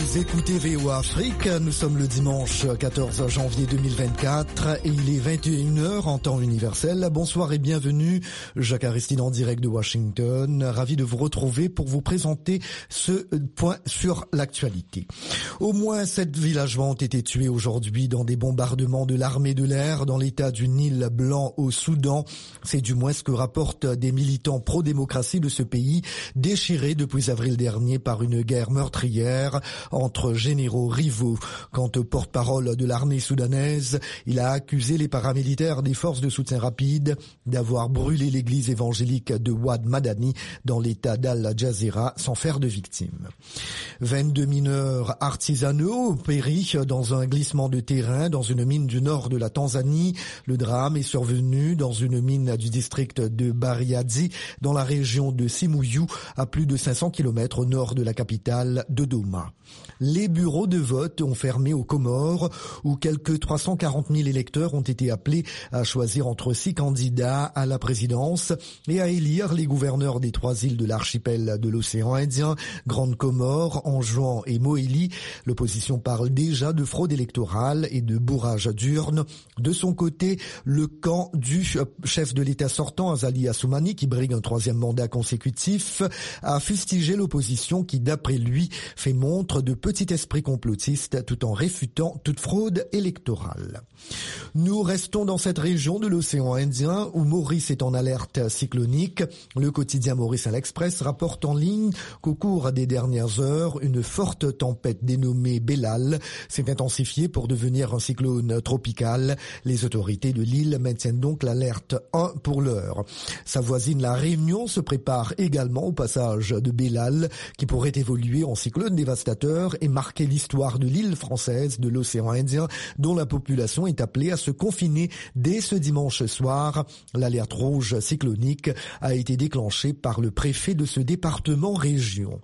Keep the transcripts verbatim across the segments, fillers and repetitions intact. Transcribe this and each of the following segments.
Vous écoutez V O A Afrique, nous sommes le dimanche quatorze janvier deux mille vingt-quatre et il est vingt et une heures en temps universel. Bonsoir et bienvenue, Jacques Aristide en direct de Washington. Ravi de vous retrouver pour vous présenter ce point sur l'actualité. Au moins sept villageois ont été tués aujourd'hui dans des bombardements de l'armée de l'air dans l'état du Nil blanc au Soudan. C'est du moins ce que rapportent des militants pro-démocratie de ce pays, déchiré depuis avril dernier par une guerre meurtrière entre généraux rivaux. Quant au porte-parole de l'armée soudanaise, il a accusé les paramilitaires des forces de soutien rapide d'avoir brûlé l'église évangélique de Wad Madani dans l'état d'Al Jazeera sans faire de victimes. vingt-deux mineurs artisanaux péris dans un glissement de terrain dans une mine du nord de la Tanzanie. Le drame est survenu dans une mine du district de Bariadi dans la région de Simouyou à plus de cinq cents kilomètres au nord de la capitale Dodoma. Les bureaux de vote ont fermé aux Comores où quelques trois cent quarante mille électeurs ont été appelés à choisir entre six candidats à la présidence et à élire les gouverneurs des trois îles de l'archipel de l'océan Indien, Grande Comore, Anjouan et Moélie. L'opposition parle déjà de fraude électorale et de bourrage d'urnes. De son côté, le camp du chef de l'État sortant, Azali Assoumani, qui brigue un troisième mandat consécutif, a fustigé l'opposition qui, d'après lui, fait montre de petit esprit complotiste tout en réfutant toute fraude électorale. Nous restons dans cette région de l'océan Indien où Maurice est en alerte cyclonique. Le quotidien Maurice à l'Express rapporte en ligne qu'au cours des dernières heures, une forte tempête dénommée Bellal s'est intensifiée pour devenir un cyclone tropical. Les autorités de l'île maintiennent donc l'alerte un pour l'heure. Sa voisine la Réunion se prépare également au passage de Bellal qui pourrait évoluer en cyclone dévastateur et marquer l'histoire de l'île française de l'océan Indien dont la population est appelée à se confiner dès ce dimanche soir. L'alerte rouge cyclonique a été déclenchée par le préfet de ce département région.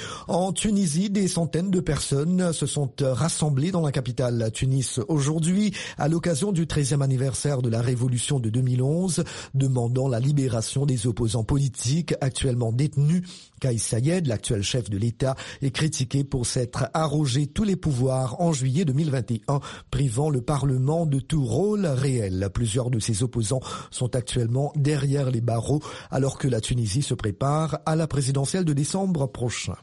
En Tunisie, des centaines de personnes se sont rassemblées dans la capitale Tunis aujourd'hui à l'occasion du treizième anniversaire de la révolution de deux mille onze, demandant la libération des opposants politiques actuellement détenus. Kais Sayed, l'actuel chef de l'État, est critiqué pour s'être arrogé tous les pouvoirs en juillet deux mille vingt et un, privant le Parlement de tout rôle réel. Plusieurs de ses opposants sont actuellement derrière les barreaux alors que la Tunisie se prépare à la présidentielle de décembre prochain.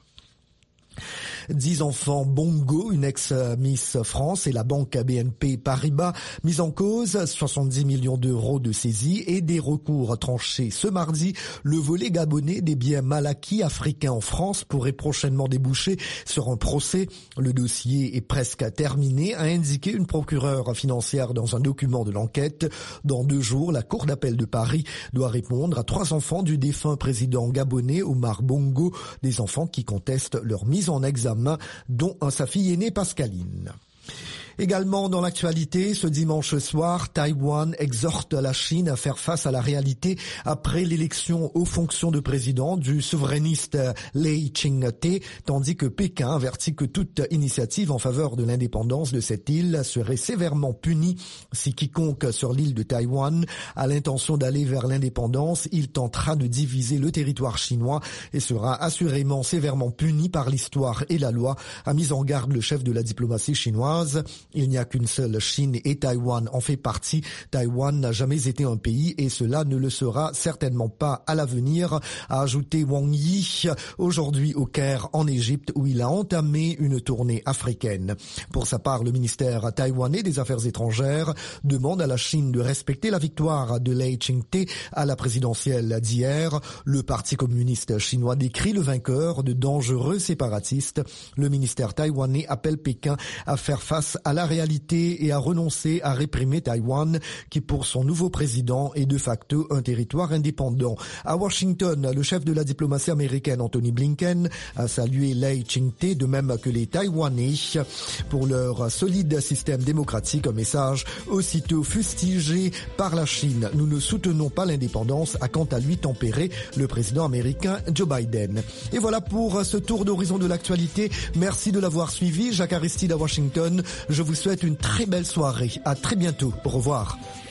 Dix enfants Bongo, une ex-Miss France et la banque B N P Paribas, mis en cause, soixante-dix millions d'euros de saisie et des recours tranchés ce mardi. Le volet gabonais des biens mal acquis africains en France pourrait prochainement déboucher sur un procès. Le dossier est presque terminé, a indiqué une procureure financière dans un document de l'enquête. Dans deux jours, la Cour d'appel de Paris doit répondre à trois enfants du défunt président gabonais Omar Bongo, des enfants qui contestent leur mise en examen, dont sa fille aînée Pascaline. Également dans l'actualité, ce dimanche soir, Taïwan exhorte la Chine à faire face à la réalité après l'élection aux fonctions de président du souverainiste Lai Ching-te, tandis que Pékin avertit que toute initiative en faveur de l'indépendance de cette île serait sévèrement punie. Si quiconque sur l'île de Taïwan a l'intention d'aller vers l'indépendance, il tentera de diviser le territoire chinois et sera assurément sévèrement puni par l'histoire et la loi, a mis en garde le chef de la diplomatie chinoise. Il n'y a qu'une seule Chine et Taïwan en fait partie. Taïwan n'a jamais été un pays et cela ne le sera certainement pas à l'avenir, a ajouté Wang Yi aujourd'hui au Caire en Égypte où il a entamé une tournée africaine. Pour sa part, le ministère taïwanais des Affaires étrangères demande à la Chine de respecter la victoire de Lai Ching-te à la présidentielle d'hier. Le Parti communiste chinois décrit le vainqueur de dangereux séparatistes. Le ministère taïwanais appelle Pékin à faire face à la réalité et à renoncer à réprimer Taïwan, qui pour son nouveau président est de facto un territoire indépendant. À Washington, le chef de la diplomatie américaine, Anthony Blinken, a salué Lai Ching-te, de même que les Taïwanais, pour leur solide système démocratique, un message aussitôt fustigé par la Chine. Nous ne soutenons pas l'indépendance, a quant à lui tempéré le président américain Joe Biden. Et voilà pour ce tour d'horizon de l'actualité. Merci de l'avoir suivi. Jacques Aristide à Washington. Je vous souhaite une très belle soirée. À très bientôt. Au revoir.